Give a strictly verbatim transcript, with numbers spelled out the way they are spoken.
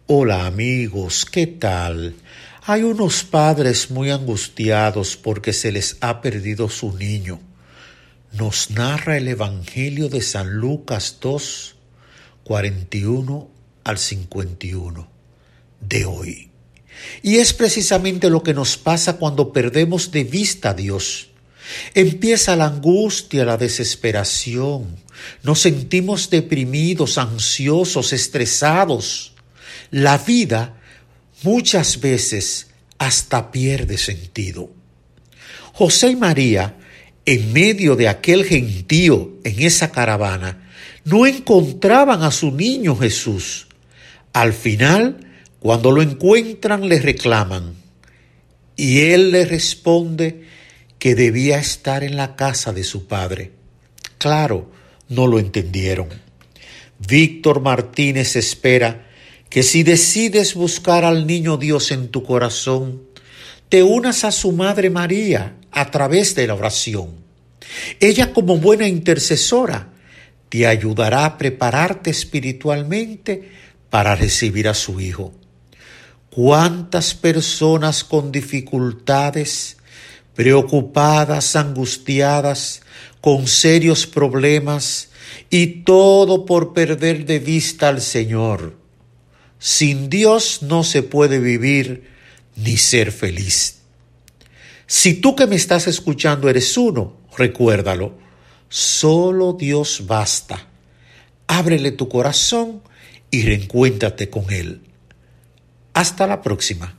Hola amigos, ¿qué tal? Hay unos padres muy angustiados porque se les ha perdido su niño. Nos narra el Evangelio de San Lucas dos, cuarenta y uno al cincuenta y uno de hoy. Y es precisamente lo que nos pasa cuando perdemos de vista a Dios. Empieza la angustia, la desesperación. Nos sentimos deprimidos, ansiosos, estresados. La vida muchas veces hasta pierde sentido. José y María, en medio de aquel gentío en esa caravana, no encontraban a su niño Jesús. Al final, cuando lo encuentran, le reclaman. Y él les responde que debía estar en la casa de su padre. Claro, no lo entendieron. Víctor Martínez espera que si decides buscar al niño Dios en tu corazón, te unas a su madre María a través de la oración. Ella, como buena intercesora, te ayudará a prepararte espiritualmente para recibir a su hijo. ¿Cuántas personas con dificultades, preocupadas, angustiadas, con serios problemas, y todo por perder de vista al Señor? Sin Dios no se puede vivir ni ser feliz. Si tú que me estás escuchando eres uno, recuérdalo, solo Dios basta. Ábrele tu corazón y reencuéntrate con Él. Hasta la próxima.